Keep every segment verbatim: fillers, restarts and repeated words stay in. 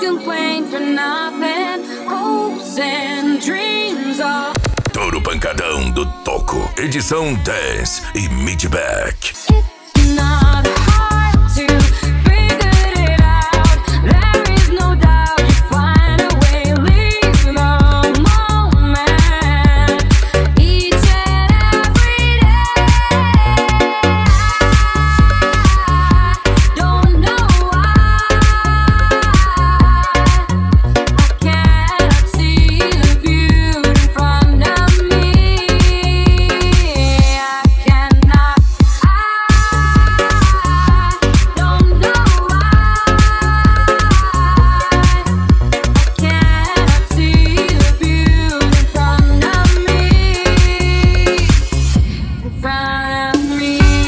complain for nothing. Hopes and dreams are. Touro Pancadão do Toco, edição dez e Midback. It's not hard to figure it out. There is no doubt you find a way. Leave the moment each and every day. I don't know why I cannot see the beauty in front of me. I cannot. I don't know why I cannot see the beauty in front of me. In front of me.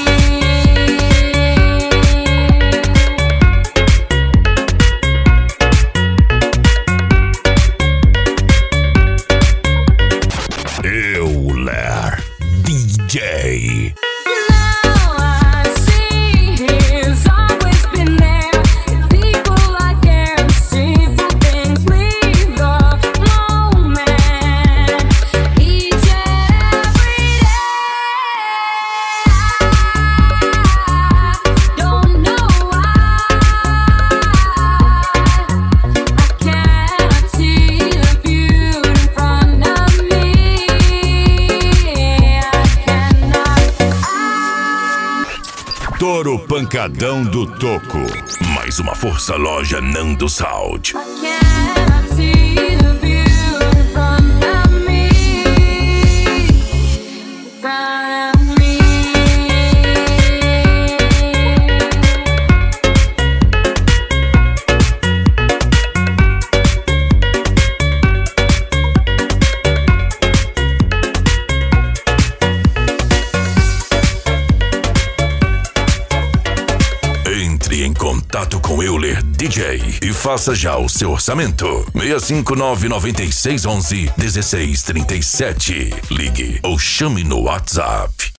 Euler D J. Now I see he's always been there. People I care, simple things, leave the moment each and every day. I don't know why I cannot see the beauty in front of me. I cannot. Touro Pancadão do Toco. Mais uma força loja Nando Sound. I cannot see the beauty in front of me. In front of me. Entre em contato com Euler D J e faça já o seu orçamento. seis cinco nove nove seis um um um seis três sete. Ligue ou chame no WhatsApp.